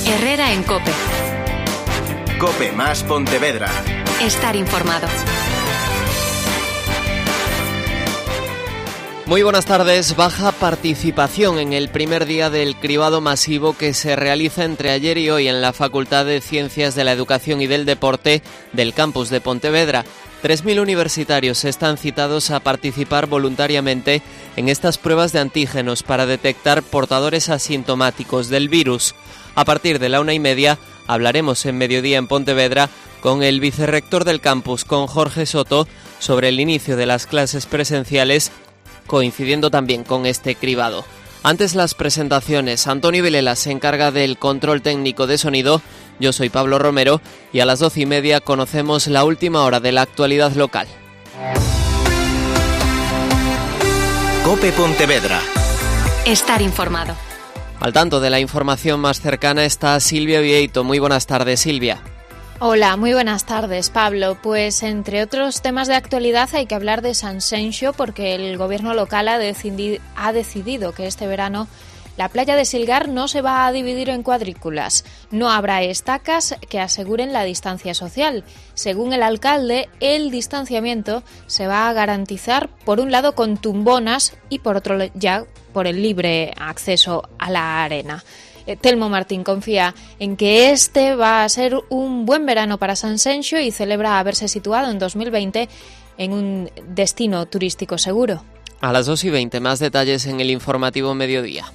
Herrera en COPE. COPE más Pontevedra. Estar informado. Muy buenas tardes. Baja participación en el primer día del cribado masivo que se realiza entre ayer y hoy en la Facultad de Ciencias de la Educación y del Deporte del campus de Pontevedra. 3.000 universitarios están citados a participar voluntariamente en estas pruebas de antígenos para detectar portadores asintomáticos del virus. A partir de la 1:30 hablaremos en Mediodía en Pontevedra con el vicerrector del campus, con Jorge Soto, sobre el inicio de las clases presenciales, coincidiendo también con este cribado. Antes las presentaciones, Antonio Vilela se encarga del control técnico de sonido, yo soy Pablo Romero y a las 12:30 conocemos la última hora de la actualidad local. COPE Pontevedra. Estar informado. Al tanto de la información más cercana está Silvia Vieito. Muy buenas tardes, Silvia. Hola, muy buenas tardes, Pablo. Pues entre otros temas de actualidad hay que hablar de Sanxenxo porque el gobierno local ha decidido que este verano la playa de Silgar no se va a dividir en cuadrículas. No habrá estacas que aseguren la distancia social. Según el alcalde, el distanciamiento se va a garantizar por un lado con tumbonas y por otro ya por el libre acceso a la arena. Telmo Martín confía en que este va a ser un buen verano para Sanxenxo y celebra haberse situado en 2020 en un destino turístico seguro. A las 2:20, más detalles en el informativo Mediodía.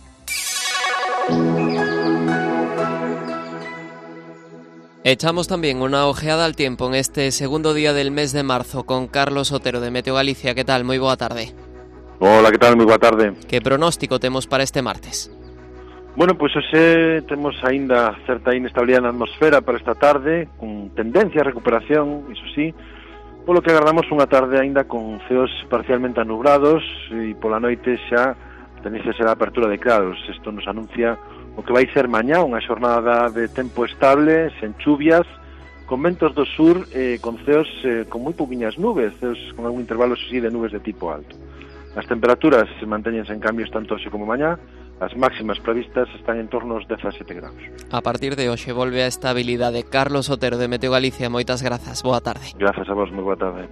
Echamos también una ojeada al tiempo en este segundo día del mes de marzo con Carlos Otero de Meteo Galicia. ¿Qué tal? Moi boa tarde. Hola, que tal? Moi boa tarde. Que pronóstico temos para este martes? Bueno, pois hoxe temos aínda certa inestabilidade na atmosfera para esta tarde, con tendencia a recuperación, iso sí, polo que agardamos unha tarde aínda con ceos parcialmente anubrados e pola noite xa tendencia será a apertura de claros. Isto nos anuncia o que vai ser mañá unha xornada de tempo estable, sen chuvias, con ventos do sur, con ceos con moi pouquiñas nubes, ceos con algún intervalo así de nubes de tipo alto. As temperaturas se manteñen sen cambios tanto hoxe como mañá. As máximas previstas están en torno aos 17 graus. A partir de hoxe volve a estabilidade. Carlos Otero de Meteo Galicia, moitas grazas. Boa tarde. Grazas a vos, moi boa tarde.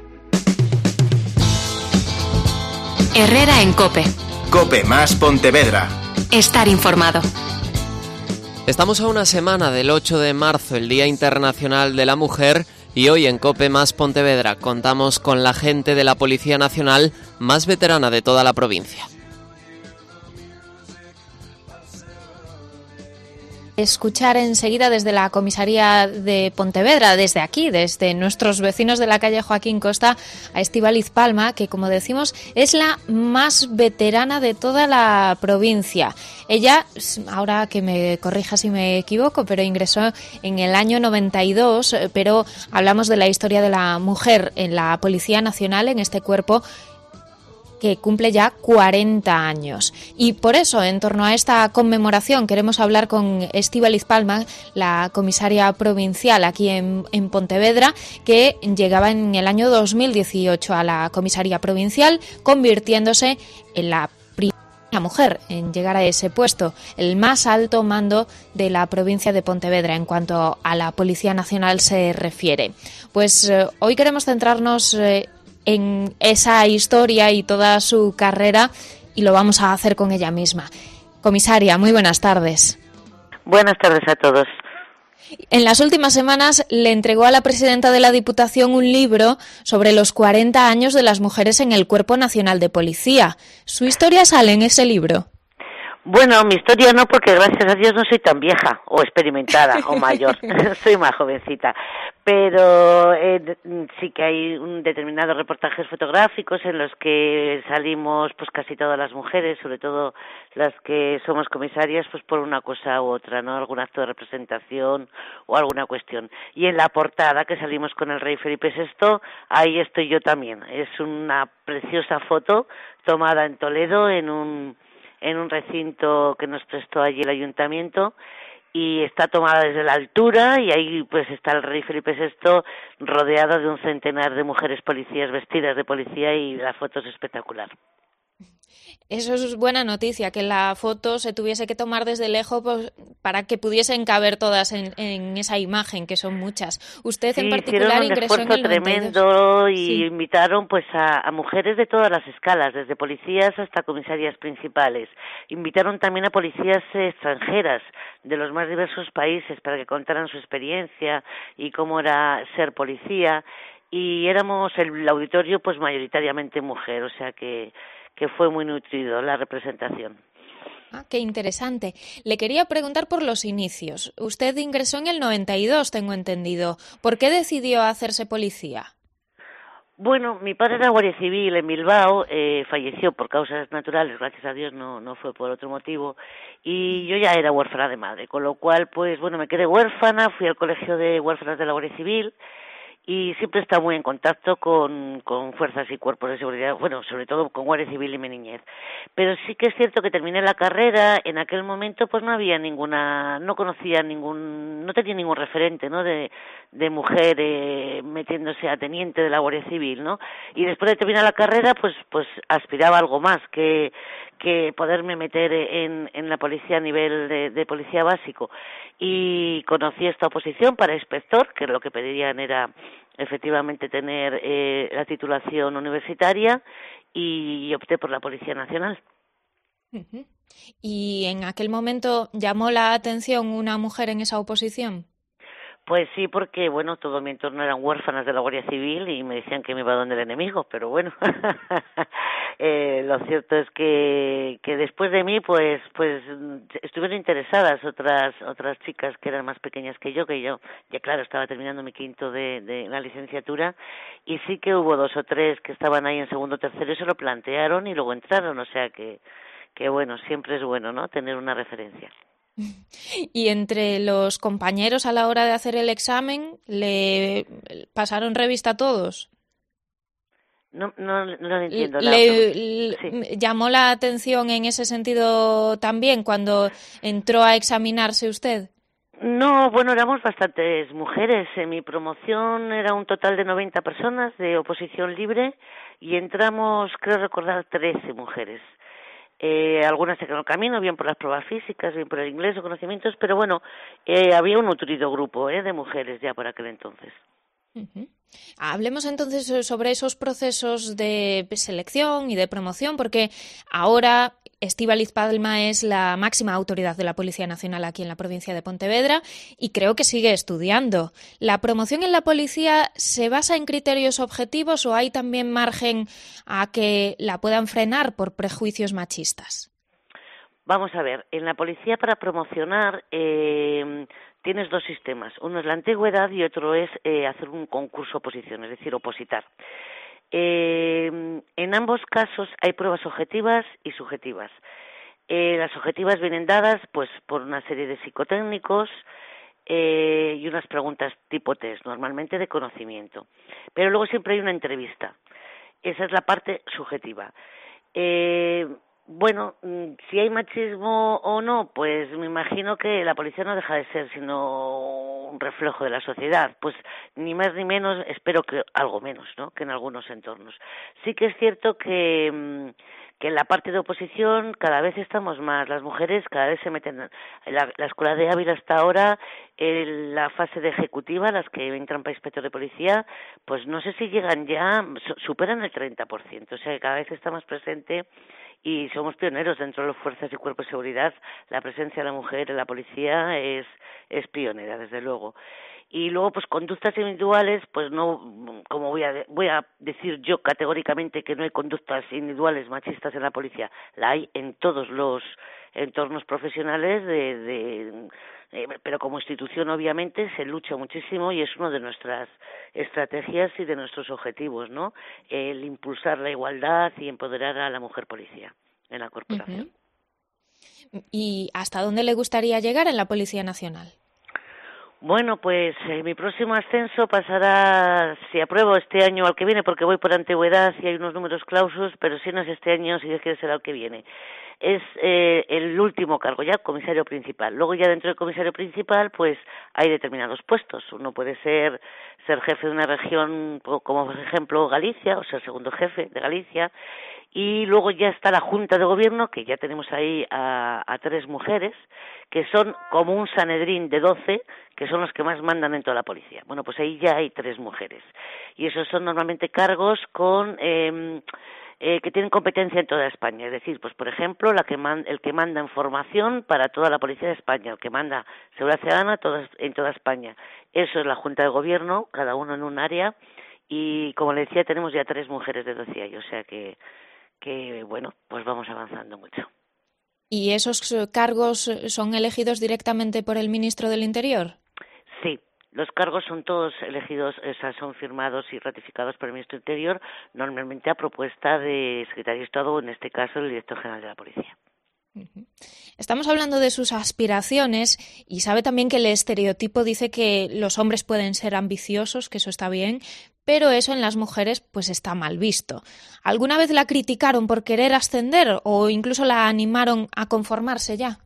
Herrera en COPE. COPE más Pontevedra. Estar informado. Estamos a una semana del 8 de marzo, el Día Internacional de la Mujer, y hoy en COPE más Pontevedra contamos con la gente de la Policía Nacional más veterana de toda la provincia. Escuchar enseguida desde la comisaría de Pontevedra, desde aquí, desde nuestros vecinos de la calle Joaquín Costa, a Estíbaliz Palma, que como decimos es la más veterana de toda la provincia. Ella, ahora que me corrija si me equivoco, pero ingresó en el año 92, pero hablamos de la historia de la mujer en la Policía Nacional, en este cuerpo que cumple ya 40 años. Y por eso, en torno a esta conmemoración, queremos hablar con Estíbaliz Palma, la comisaria provincial aquí en Pontevedra, que llegaba en el año 2018 a la comisaría provincial, convirtiéndose en la primera mujer en llegar a ese puesto, el más alto mando de la provincia de Pontevedra en cuanto a la Policía Nacional se refiere. Pues hoy queremos centrarnos en esa historia y toda su carrera, y lo vamos a hacer con ella misma. Comisaria, muy buenas tardes. Buenas tardes a todos. En las últimas semanas le entregó a la presidenta de la Diputación un libro sobre los 40 años de las mujeres en el Cuerpo Nacional de Policía. ¿Su historia sale en ese libro? Bueno, mi historia no, porque gracias a Dios no soy tan vieja o experimentada o mayor, soy más jovencita, pero sí que hay un determinados reportajes fotográficos en los que salimos pues casi todas las mujeres, sobre todo las que somos comisarias, pues por una cosa u otra, ¿no? Algún acto de representación o alguna cuestión. Y en la portada que salimos con el rey Felipe VI, ahí estoy yo también. Es una preciosa foto tomada en Toledo en un recinto que nos prestó allí el ayuntamiento, y está tomada desde la altura, y ahí pues está el rey Felipe VI rodeado de un centenar de mujeres policías vestidas de policía, y la foto es espectacular. Eso es buena noticia, que la foto se tuviese que tomar desde lejos pues, para que pudiesen caber todas en esa imagen, que son muchas. Usted Sí, en particular hicieron un ingresó en esfuerzo el 92. tremendo y Sí. invitaron pues a mujeres de todas las escalas, desde policías hasta comisarías principales. Invitaron también a policías extranjeras de los más diversos países para que contaran su experiencia y cómo era ser policía. Y éramos el auditorio pues mayoritariamente mujer, o sea que fue muy nutrido la representación. Ah, qué interesante. Le quería preguntar por los inicios. Usted ingresó en el 92, tengo entendido. ¿Por qué decidió hacerse policía? Bueno, mi padre era guardia civil en Bilbao, falleció por causas naturales, gracias a Dios no fue por otro motivo, y yo ya era huérfana de madre, con lo cual, pues bueno, me quedé huérfana, fui al colegio de huérfanas de la Guardia Civil, y siempre he estado muy en contacto con fuerzas y cuerpos de seguridad, bueno, sobre todo con Guardia Civil y mi niñez. Pero sí que es cierto que terminé la carrera, en aquel momento pues no había no conocía no tenía ningún referente, ¿no?, de mujer metiéndose a teniente de la Guardia Civil, ¿no? Y después de terminar la carrera pues aspiraba a algo más que poderme meter en la policía a nivel de policía básico. Y conocí esta oposición para inspector, que lo que pedían era efectivamente tener la titulación universitaria, y opté por la Policía Nacional. Uh-huh. ¿Y en aquel momento llamó la atención una mujer en esa oposición? Pues sí, porque, bueno, todo mi entorno eran huérfanas de la Guardia Civil y me decían que me iba donde el enemigo, pero bueno, lo cierto es que después de mí, pues estuvieron interesadas otras chicas que eran más pequeñas que yo ya claro, estaba terminando mi quinto de la licenciatura, y sí que hubo 2 o 3 que estaban ahí en segundo o tercero y se lo plantearon y luego entraron, o sea que bueno, siempre es bueno, ¿no?, tener una referencia. Y entre los compañeros a la hora de hacer el examen, ¿le pasaron revista a todos? No entiendo. Sí. ¿Llamó la atención en ese sentido también cuando entró a examinarse usted? No, bueno, éramos bastantes mujeres. En mi promoción era un total de 90 personas de oposición libre y entramos, creo recordar, 13 mujeres. Algunas se quedaron camino, bien por las pruebas físicas, bien por el inglés o conocimientos, pero bueno, había un nutrido grupo de mujeres ya por aquel entonces. Uh-huh. Hablemos entonces sobre esos procesos de selección y de promoción, porque ahora Estíbaliz Palma es la máxima autoridad de la Policía Nacional aquí en la provincia de Pontevedra y creo que sigue estudiando. ¿La promoción en la policía se basa en criterios objetivos o hay también margen a que la puedan frenar por prejuicios machistas? Vamos a ver, en la policía para promocionar tienes 2 sistemas. Uno es la antigüedad y otro es hacer un concurso oposición, es decir, opositar. En ambos casos hay pruebas objetivas y subjetivas. Las objetivas vienen dadas pues por una serie de psicotécnicos y unas preguntas tipo test, normalmente de conocimiento. Pero luego siempre hay una entrevista. Esa es la parte subjetiva. Bueno, si hay machismo o no, pues me imagino que la policía no deja de ser sino un reflejo de la sociedad, pues ni más ni menos, espero que algo menos, ¿no?, que en algunos entornos. Sí que es cierto que en la parte de oposición cada vez estamos más, las mujeres cada vez se meten, la escuela de Ávila hasta ahora, en la fase de ejecutiva, las que entran para inspector de policía, pues no sé si llegan ya, superan el 30%, o sea que cada vez está más presente. Y somos pioneros dentro de las fuerzas y cuerpos de seguridad. La presencia de la mujer en la policía es pionera, desde luego. Y luego, pues conductas individuales, pues no, como voy a decir yo categóricamente que no hay conductas individuales machistas en la policía. La hay en todos los entornos profesionales pero como institución obviamente se lucha muchísimo y es una de nuestras estrategias y de nuestros objetivos, ¿no?, el impulsar la igualdad y empoderar a la mujer policía en la corporación. Uh-huh. ¿Y hasta dónde le gustaría llegar en la Policía Nacional? Bueno, pues mi próximo ascenso pasará, si apruebo este año al que viene, porque voy por antigüedad y hay unos números clausus, pero si no es este año, si Dios quiere será el que viene. Es el último cargo ya, comisario principal. Luego ya dentro del comisario principal, pues hay determinados puestos. Uno puede ser jefe de una región, como por ejemplo Galicia, o ser segundo jefe de Galicia, Y luego ya está la Junta de Gobierno, que ya tenemos ahí a 3 mujeres, que son como un Sanedrín de 12, que son los que más mandan en toda la policía. Bueno, pues ahí ya hay 3 mujeres. Y esos son normalmente cargos que tienen competencia en toda España. Es decir, pues por ejemplo, el que manda en formación para toda la policía de España, el que manda seguridad ciudadana en toda España. Eso es la Junta de Gobierno, cada uno en un área. Y como le decía, tenemos ya 3 mujeres de 12 años, o sea que bueno, pues vamos avanzando mucho. ¿Y esos cargos son elegidos directamente por el ministro del Interior? Sí, los cargos son todos elegidos, o sea, son firmados y ratificados por el ministro del Interior, normalmente a propuesta de Secretario de Estado, o en este caso el Director General de la Policía. Estamos hablando de sus aspiraciones y sabe también que el estereotipo dice que los hombres pueden ser ambiciosos, que eso está bien, pero eso en las mujeres pues está mal visto. ¿Alguna vez la criticaron por querer ascender o incluso la animaron a conformarse ya?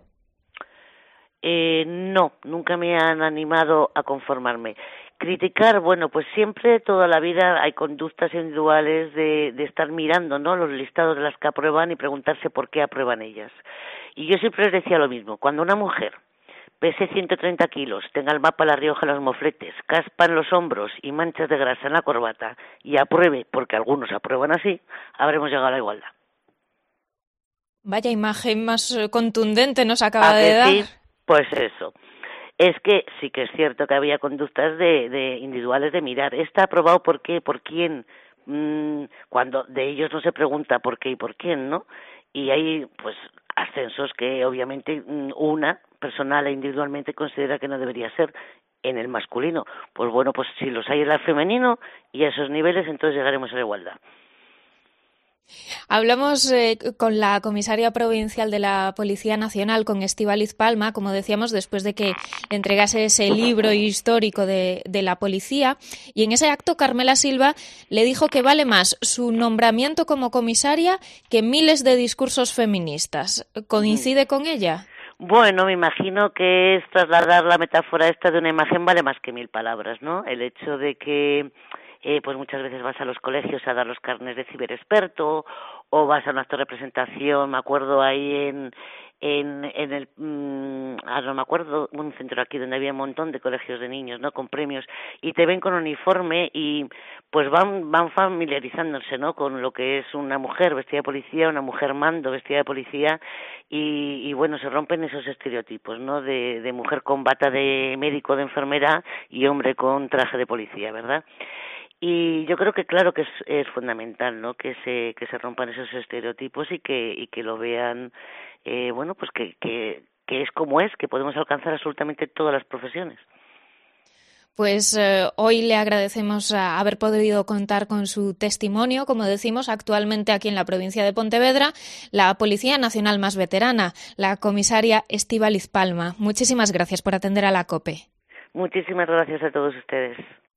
No, nunca me han animado a conformarme. Criticar, bueno, pues siempre, toda la vida hay conductas individuales de estar mirando, ¿no?, los listados de las que aprueban y preguntarse por qué aprueban ellas. Y yo siempre les decía lo mismo, cuando una mujer pese 130 kilos, tenga el mapa La Rioja en los mofletes, caspa en los hombros y manchas de grasa en la corbata y apruebe, porque algunos aprueban así, habremos llegado a la igualdad. Vaya imagen más contundente nos acaba de dar. Sí, pues eso. Es que sí que es cierto que había conductas de individuales de mirar. ¿Está aprobado por qué? ¿Por quién? Cuando de ellos no se pregunta por qué y por quién, ¿no? Y hay, pues, ascensos que obviamente una personal e individualmente considera que no debería ser en el masculino. Pues bueno, pues si los hay en el femenino y a esos niveles, entonces llegaremos a la igualdad. Hablamos con la comisaria provincial de la Policía Nacional, con Estíbaliz Palma, como decíamos, después de que entregase ese libro histórico de la policía. Y en ese acto, Carmela Silva le dijo que vale más su nombramiento como comisaria que miles de discursos feministas. ¿Coincide con ella? Bueno, me imagino que es trasladar la metáfora esta de una imagen vale más que 1000 palabras, ¿no? El hecho de que pues muchas veces vas a los colegios a dar los carnets de ciberexperto o vas a un acto de representación, me acuerdo ahí en el no me acuerdo, un centro aquí donde había un montón de colegios de niños, ¿no?, con premios, y te ven con uniforme y pues van familiarizándose, ¿no?, con lo que es una mujer vestida de policía, una mujer mando vestida de policía y bueno, se rompen esos estereotipos, ¿no?, de mujer con bata de médico, de enfermera y hombre con traje de policía, ¿verdad? Y yo creo que claro que es fundamental, ¿no?, que se rompan esos estereotipos y que lo vean, bueno, pues que es como es, que podemos alcanzar absolutamente todas las profesiones. Pues hoy le agradecemos haber podido contar con su testimonio, como decimos, actualmente aquí en la provincia de Pontevedra, la Policía Nacional más veterana, la comisaria Estíbaliz Palma. Muchísimas gracias por atender a la COPE. Muchísimas gracias a todos ustedes.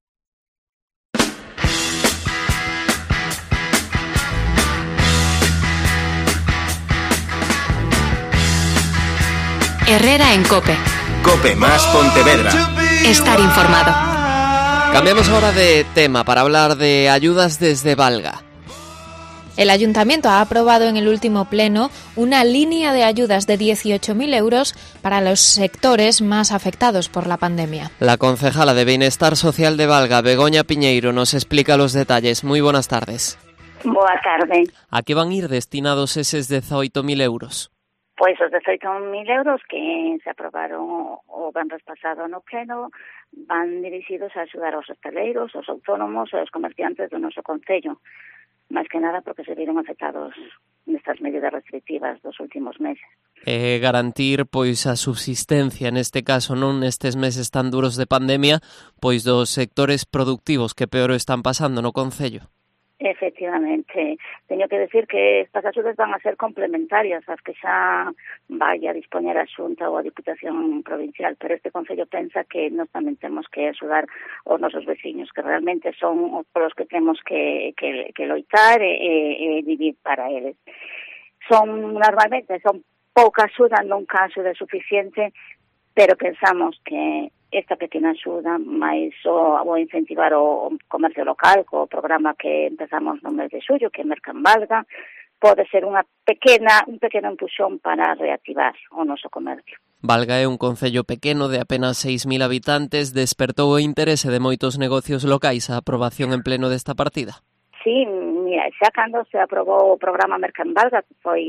Herrera en COPE. COPE más Pontevedra. Estar informado. Cambiamos ahora de tema para hablar de ayudas desde Valga. El Ayuntamiento ha aprobado en el último pleno una línea de ayudas de 18.000 euros para los sectores más afectados por la pandemia. La concejala de Bienestar Social de Valga, Begoña Piñeiro, nos explica los detalles. Muy buenas tardes. Boa tarde. ¿A qué van a ir destinados eses 18.000 euros? Pois os 18.000 euros que se aprobaron o venres pasado no pleno van dirixidos a axudar aos hostaleiros, aos autónomos e aos comerciantes do noso concello, máis que nada porque se viron afectados nestas medidas restrictivas dos últimos meses. Garantir pois a subsistencia, neste caso non nestes meses tan duros de pandemia, pois dos sectores productivos que peor están pasando no concello. Efectivamente, teño que decir que estas axudas van a ser complementarias ás que xa vai a dispoñer a Xunta ou a Diputación Provincial, pero este Concello pensa que nós tamén temos que axudar os nosos veciños, que realmente son os que temos que loitar e vivir para eles. Normalmente son pouca axuda, nunca axuda suficiente, pero pensamos que esta pequena axuda, máis o incentivar o comercio local, co programa que empezamos no mes de xullo, que é Mercan Valga, pode ser un pequeno empuxón para reactivar o noso comercio. Valga é un concello pequeno de apenas 6.000 habitantes, despertou o interese de moitos negocios locais a aprobación en pleno desta partida. Sí, mira, xa cando se aprobou o programa Mercanvalga, que foi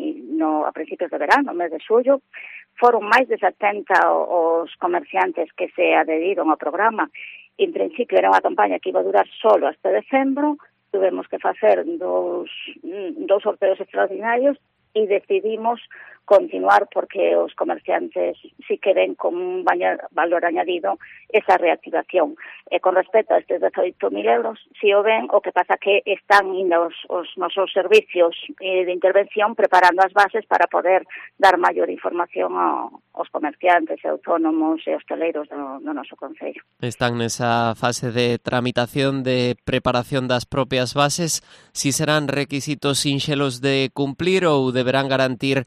a principios de verano, no mes de xullo, foron máis de 70 os comerciantes que se adheriron ao programa. En principio era unha campaña que iba a durar solo hasta decembro, tuvemos que facer dous sorteos extraordinarios e decidimos continuar porque os comerciantes sí que ven con un valor añadido esa reactivación. E con respecto a estes 18.000 euros, si o ven, o que pasa que están indo os nosos servicios de intervención preparando as bases para poder dar maior información aos comerciantes e autónomos e hostaleiros do noso concello. Están nesa fase de tramitación de preparación das propias bases. Si serán requisitos sinxelos de cumplir ou deberán garantir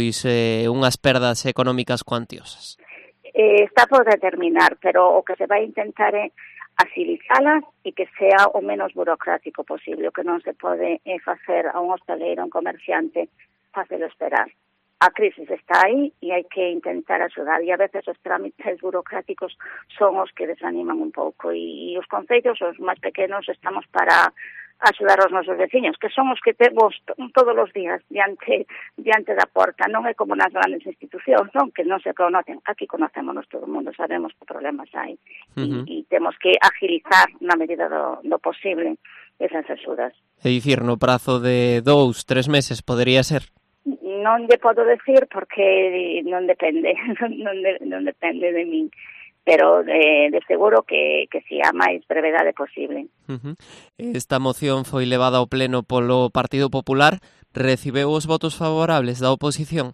unhas perdas económicas cuantiosas? Está por determinar, pero o que se vai intentar é agilizalas e que sea o menos burocrático posible. O que non se pode facer a un hostaleiro, a un comerciante, facelo esperar. A crisis está aí e hai que intentar axudar, e a veces os trámites burocráticos son os que desaniman un pouco, e os concellos, os máis pequenos, estamos para axudar aos nosos veciños, que son os que temos todos os días diante da porta. Non é como nas grandes institucións, non? Que non se conocen. Aquí conocémonos todo o mundo, sabemos que problemas hai. E temos que agilizar na medida do posible esas axudas. É dicir, no prazo de 2-3 meses podería ser? Non lle podo decir porque non depende, non depende de min. Pero de seguro que si a máis brevedade posible. Esta moción foi levada ao pleno polo Partido Popular. Recibeu os votos favorables da oposición?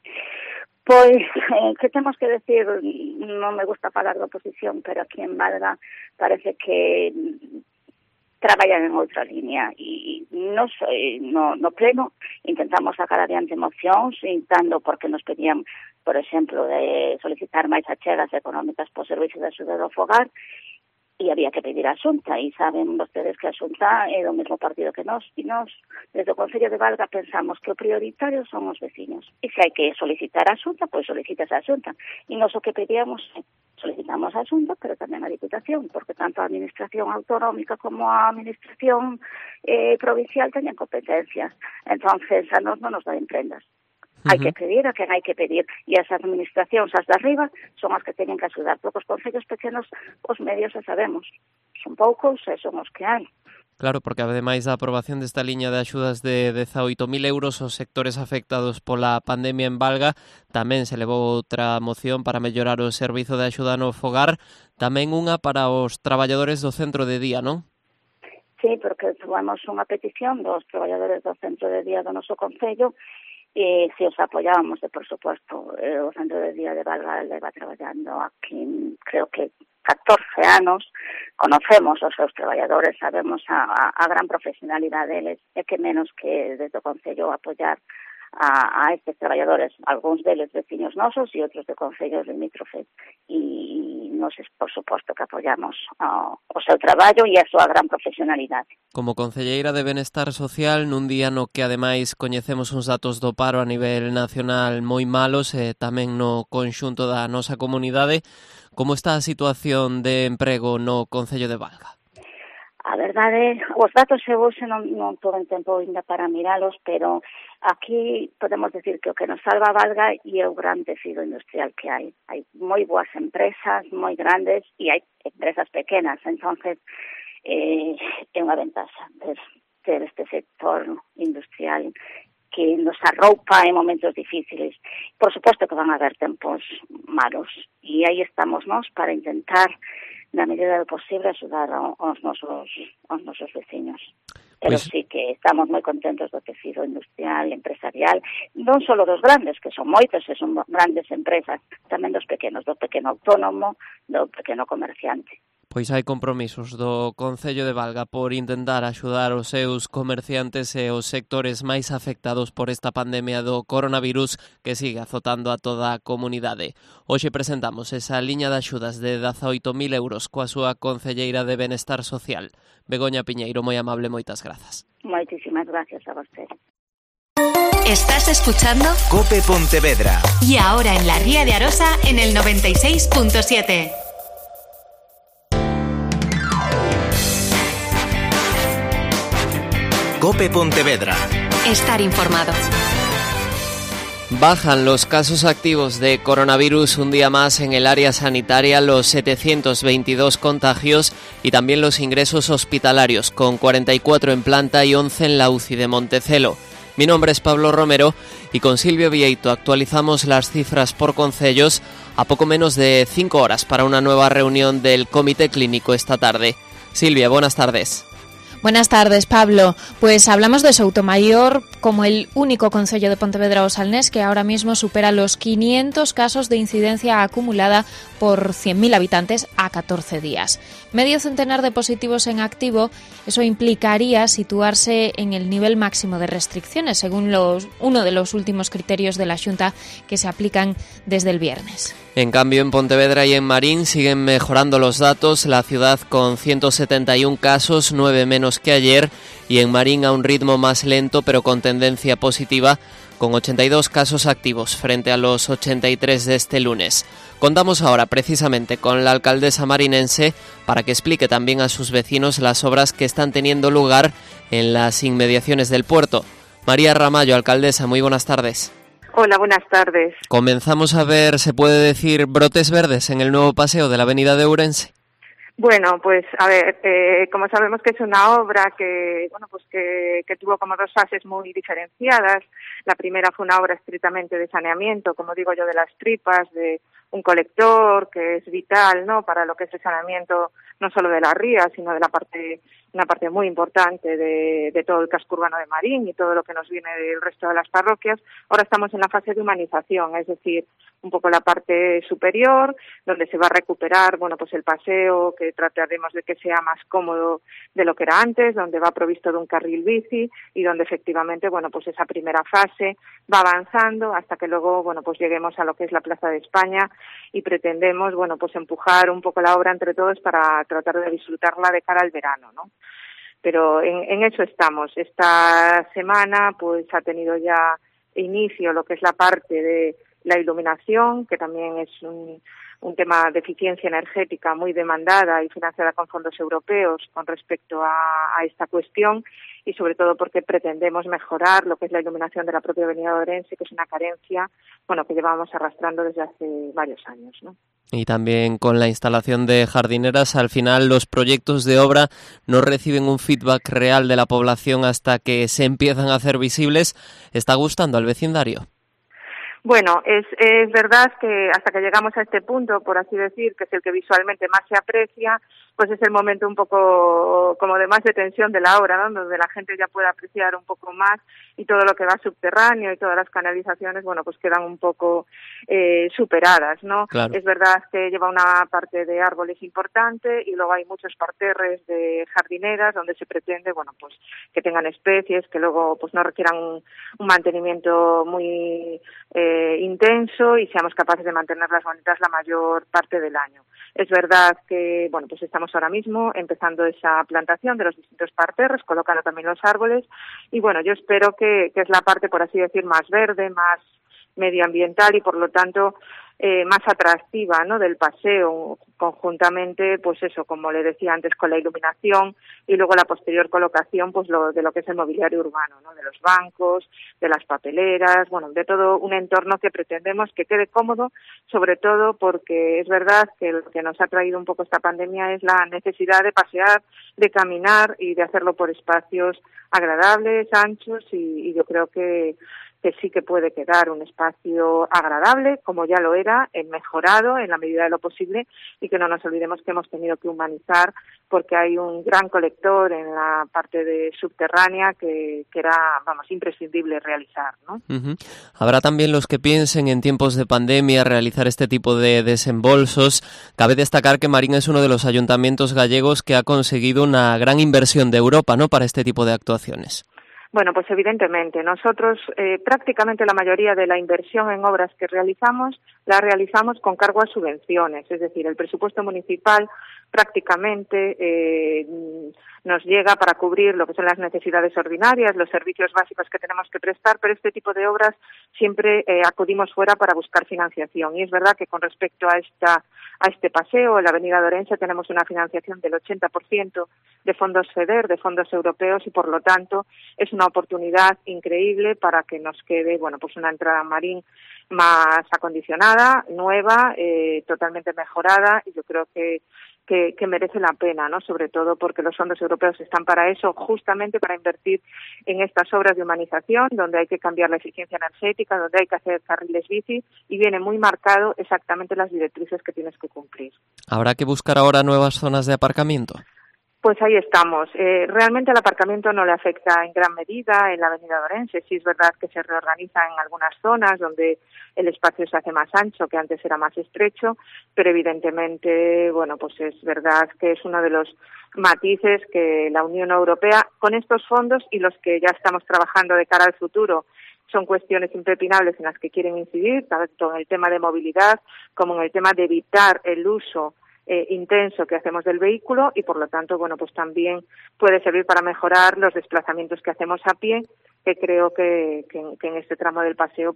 Pois, que temos que decir, non me gusta falar da oposición, pero aquí en Valga parece que traballan en outra línea e no pleno intentamos sacar adiante mocións intentando porque nos pedían, por exemplo, de solicitar máis achegas económicas por servicio de axuda do fogar e había que pedir a Xunta e saben vostedes que a Xunta é do mesmo partido que nós e nós desde o Concello de Valga pensamos que o prioritario son os veciños e se hai que solicitar a Xunta, pois solicitas a Xunta e nos o que pedíamos solicitamos a Xunta, pero tamén a Diputación, porque tanto a Administración Autonómica como a Administración Provincial teñen competencias. Entonces, a nos non nos dan prendas. Hai que pedir a quen hai que pedir. E as administracións, as de arriba, son as que teñen que axudar. Porque os concellos pequenos, os medios, xa sabemos, son poucos e son os que hai. Claro, porque ademais da aprobación desta liña de axudas de 18.000 euros aos sectores afectados pola pandemia en Valga, tamén se levou outra moción para mellorar o servizo de axuda no fogar, tamén unha para os traballadores do centro de día, non? Sí, porque tuvamos unha petición dos traballadores do centro de día do noso concello e se os apoyábamos, por suposto, o centro de día de Valga leva traballando aquí, creo que 14 anos, conocemos os seus traballadores, sabemos a gran profesionalidade deles, e que menos que desde o Concello apoiar a estes traballadores, algúns deles veciños nosos e outros de concellos limítrofes, e nos, por suposto, que apoiamos o seu traballo e a súa gran profesionalidade. Como concelleira de Benestar Social, nun día no que ademais coñecemos uns datos do paro a nivel nacional moi malos e tamén no conxunto da nosa comunidade, como está a situación de emprego no Concello de Valga? A verdade, os datos eu hoxe non todo en tempo ainda para miralos, pero aquí podemos decir que o que nos salva a Valga é o gran tecido industrial que hai. Hai moi boas empresas, moi grandes, e hai empresas pequenas, entonces é unha ventaxa ter este sector industrial que nos arroupa en momentos difíciles. Por suposto que van a haber tempos malos, e aí estamos nós para intentar na medida do posible axudar aos nosos veciños. Pero sí que estamos moi contentos do tecido industrial, empresarial, non só dos grandes, que son moitos e son grandes empresas, tamén dos pequenos, do pequeno autónomo, do pequeno comerciante. Pois hai compromisos do Concello de Valga por intentar axudar os seus comerciantes e os sectores máis afectados por esta pandemia do coronavirus que sigue azotando a toda a comunidade. Hoxe presentamos esa liña de axudas de 18.000 euros coa súa concelleira de Benestar Social. Begoña Piñeiro, moi amable, moitas grazas. Moitísimas gracias a vostede. Estás escuchando COPE Pontevedra. Y ahora en la Ría de Arosa en el 96.7. COPE Pontevedra. Estar informado. Bajan los casos activos de coronavirus un día más en el área sanitaria, los 722 contagios y también los ingresos hospitalarios, con 44 en planta y 11 en la UCI de Montecelo. Mi nombre es Pablo Romero y con Silvio Vieito actualizamos las cifras por concellos a poco menos de 5 horas para una nueva reunión del Comité Clínico esta tarde. Silvia, buenas tardes. Buenas tardes, Pablo. Pues hablamos de Soutomaior como el único concello de Pontevedra o Salnés que ahora mismo supera los 500 casos de incidencia acumulada por 100.000 habitantes a 14 días. Medio centenar de positivos en activo, eso implicaría situarse en el nivel máximo de restricciones, según uno de los últimos criterios de la Xunta que se aplican desde el viernes. En cambio, en Pontevedra y en Marín siguen mejorando los datos, la ciudad con 171 casos, 9 menos que ayer, y en Marín a un ritmo más lento pero con tendencia positiva, con 82 casos activos frente a los 83 de este lunes. Contamos ahora precisamente con la alcaldesa marinense para que explique también a sus vecinos las obras que están teniendo lugar en las inmediaciones del puerto. María Ramallo, alcaldesa, muy buenas tardes. Hola, buenas tardes. Comenzamos a ver, se puede decir, brotes verdes en el nuevo paseo de la avenida de Ourense. Bueno, pues a ver, como sabemos que es una obra que tuvo como dos fases muy diferenciadas. La primera fue una obra estrictamente de saneamiento, como digo yo, de las tripas, de un colector que es vital, ¿no?, para lo que es el saneamiento no solo de la ría, sino de una parte muy importante de todo el casco urbano de Marín y todo lo que nos viene del resto de las parroquias. Ahora estamos en la fase de humanización, es decir, un poco la parte superior, donde se va a recuperar, pues el paseo, que trataremos de que sea más cómodo de lo que era antes, donde va provisto de un carril bici y donde efectivamente, esa primera fase va avanzando hasta que luego, lleguemos a lo que es la Plaza de España y pretendemos, empujar un poco la obra entre todos para tratar de disfrutarla de cara al verano, ¿no? Pero en eso estamos. Esta semana, ha tenido ya inicio lo que es la parte de la iluminación, que también es un tema de eficiencia energética muy demandada y financiada con fondos europeos con respecto a esta cuestión, y sobre todo porque pretendemos mejorar lo que es la iluminación de la propia avenida de Ourense, que es una carencia que llevamos arrastrando desde hace varios años, ¿no? Y también con la instalación de jardineras, al final los proyectos de obra no reciben un feedback real de la población hasta que se empiezan a hacer visibles. ¿Está gustando al vecindario? Bueno, es verdad que hasta que llegamos a este punto, por así decir, que es el que visualmente más se aprecia, pues es el momento un poco como de más de tensión de la obra, ¿no?, donde la gente ya puede apreciar un poco más y todo lo que va subterráneo y todas las canalizaciones, quedan un poco superadas, ¿no? Claro. Es verdad que lleva una parte de árboles importante y luego hay muchos parterres de jardineras donde se pretende, que tengan especies que luego no requieran un mantenimiento muy intenso y seamos capaces de mantenerlas bonitas la mayor parte del año. Es verdad que, estamos ahora mismo empezando esa plantación de los distintos parterres, colocando también los árboles y, yo espero que es la parte, por así decir, más verde, más medioambiental y, por lo tanto, más atractiva, ¿no?, del paseo, conjuntamente, como le decía antes, con la iluminación y luego la posterior colocación, de lo que es el mobiliario urbano, ¿no?, de los bancos, de las papeleras, de todo un entorno que pretendemos que quede cómodo, sobre todo porque es verdad que lo que nos ha traído un poco esta pandemia es la necesidad de pasear, de caminar y de hacerlo por espacios agradables, anchos y yo creo que sí que puede quedar un espacio agradable, como ya lo era, mejorado en la medida de lo posible, y que no nos olvidemos que hemos tenido que humanizar porque hay un gran colector en la parte de subterránea que era, imprescindible realizar, ¿no? Uh-huh. Habrá también los que piensen en tiempos de pandemia realizar este tipo de desembolsos. Cabe destacar que Marín es uno de los ayuntamientos gallegos que ha conseguido una gran inversión de Europa, ¿no?, para este tipo de actuaciones. Bueno, pues evidentemente, nosotros prácticamente la mayoría de la inversión en obras que realizamos, la realizamos con cargo a subvenciones, es decir, el presupuesto municipal prácticamente nos llega para cubrir lo que son las necesidades ordinarias, los servicios básicos que tenemos que prestar, pero este tipo de obras siempre acudimos fuera para buscar financiación. Y es verdad que con respecto a este paseo, en la Avenida de Orense, tenemos una financiación del 80% de fondos FEDER, de fondos europeos, y por lo tanto es una oportunidad increíble para que nos quede, pues una entrada en Marín más acondicionada, nueva, totalmente mejorada, y yo creo que merece la pena, ¿no? Sobre todo porque los fondos europeos están para eso, justamente para invertir en estas obras de humanización, donde hay que cambiar la eficiencia energética, donde hay que hacer carriles bici, y viene muy marcado exactamente las directrices que tienes que cumplir. ¿Habrá que buscar ahora nuevas zonas de aparcamiento? Pues ahí estamos. Realmente el aparcamiento no le afecta en gran medida en la Avenida de Orense. Sí es verdad que se reorganiza en algunas zonas donde el espacio se hace más ancho, que antes era más estrecho, pero evidentemente, pues es verdad que es uno de los matices que la Unión Europea, con estos fondos y los que ya estamos trabajando de cara al futuro, son cuestiones impepinables en las que quieren incidir, tanto en el tema de movilidad como en el tema de evitar el uso intenso que hacemos del vehículo, y por lo tanto, pues también puede servir para mejorar los desplazamientos que hacemos a pie, que creo que en este tramo del paseo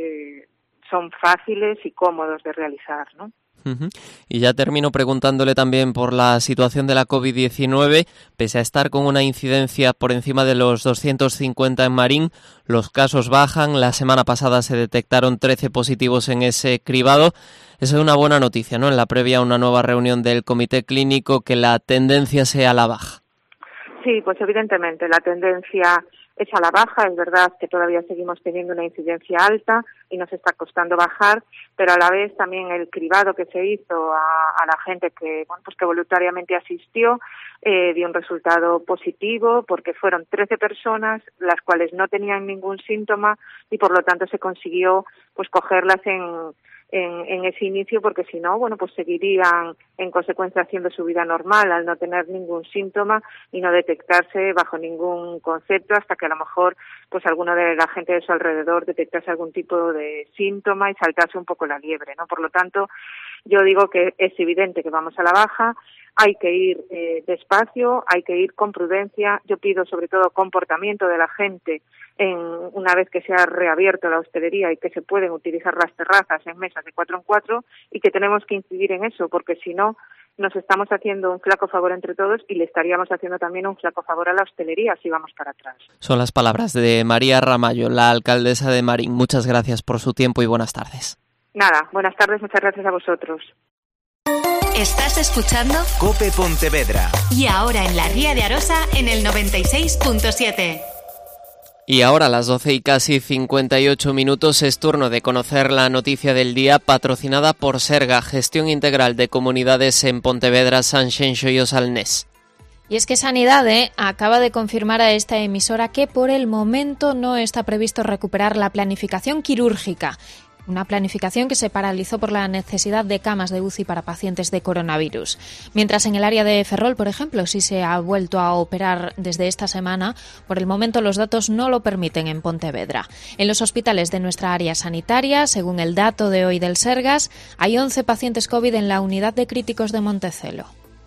son fáciles y cómodos de realizar, ¿no? Y ya termino preguntándole también por la situación de la COVID-19. Pese a estar con una incidencia por encima de los 250 en Marín, los casos bajan. La semana pasada se detectaron 13 positivos en ese cribado. Esa es una buena noticia, ¿no? En la previa a una nueva reunión del comité clínico, que la tendencia sea a la baja. Sí, pues evidentemente la tendencia es a la baja. Es verdad que todavía seguimos teniendo una incidencia alta y nos está costando bajar, pero a la vez también el cribado que se hizo a la gente que voluntariamente asistió dio un resultado positivo, porque fueron 13 personas las cuales no tenían ningún síntoma, y por lo tanto se consiguió cogerlas en ese inicio, porque si no, seguirían en consecuencia haciendo su vida normal al no tener ningún síntoma y no detectarse bajo ningún concepto, hasta que a lo mejor alguno de la gente de su alrededor detectase algún tipo de síntoma y saltase un poco la liebre, ¿no? Por lo tanto, yo digo que es evidente que vamos a la baja. Hay que ir despacio, hay que ir con prudencia. Yo pido sobre todo comportamiento de la gente una vez que se ha reabierto la hostelería y que se pueden utilizar las terrazas en mesas de 4 en 4, y que tenemos que incidir en eso, porque si no nos estamos haciendo un flaco favor entre todos, y le estaríamos haciendo también un flaco favor a la hostelería si vamos para atrás. Son las palabras de María Ramallo, la alcaldesa de Marín. Muchas gracias por su tiempo y buenas tardes. Nada, buenas tardes, muchas gracias a vosotros. ¿Estás escuchando? COPE Pontevedra. Y ahora en la Ría de Arosa en el 96.7. Y ahora a las 12 y casi 58 minutos es turno de conocer la noticia del día, patrocinada por Serga, Gestión Integral de Comunidades en Pontevedra, Sanxenxo y Osalnés. Y es que Sanidade acaba de confirmar a esta emisora que por el momento no está previsto recuperar la planificación quirúrgica. Una planificación que se paralizó por la necesidad de camas de UCI para pacientes de coronavirus. Mientras en el área de Ferrol, por ejemplo, sí se ha vuelto a operar desde esta semana, por el momento los datos no lo permiten en Pontevedra. En los hospitales de nuestra área sanitaria, según el dato de hoy del Sergas, hay 11 pacientes COVID en la unidad de críticos de Montecelo.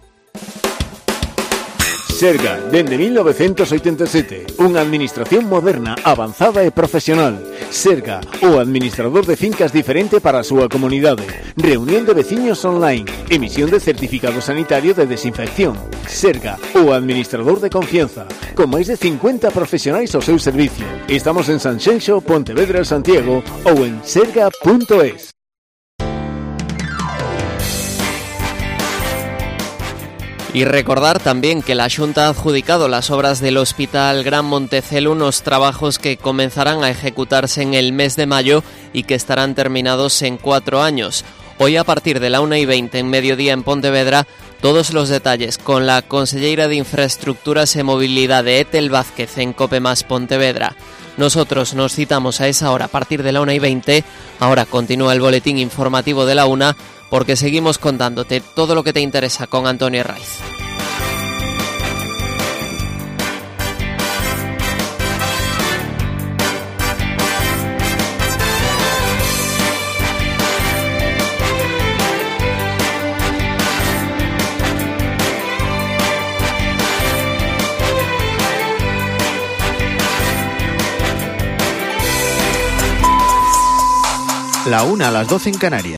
Serga, dende 1987, unha administración moderna, avanzada e profesional. Serga, o administrador de fincas diferente para a súa comunidade. Reunión de veciños online, emisión de certificado sanitario de desinfección. Serga, o administrador de confianza, con máis de 50 profesionais ao seu servicio. Estamos en Sanxenxo, Pontevedra, Santiago ou en serga.es. Y recordar también que la Xunta ha adjudicado las obras del Hospital Gran Montecelo, unos trabajos que comenzarán a ejecutarse en el mes de mayo y que estarán terminados en 4 años. Hoy a partir de la 1:20 en mediodía en Pontevedra, todos los detalles con la conselleira de Infraestructuras e Mobilidade, Etel Vázquez, en COPE más Pontevedra. Nosotros nos citamos a esa hora a partir de la 1:20. Ahora continúa el boletín informativo de la 1, porque seguimos contándote todo lo que te interesa con Antonio Raiz. la 1 a las 12 en Canarias.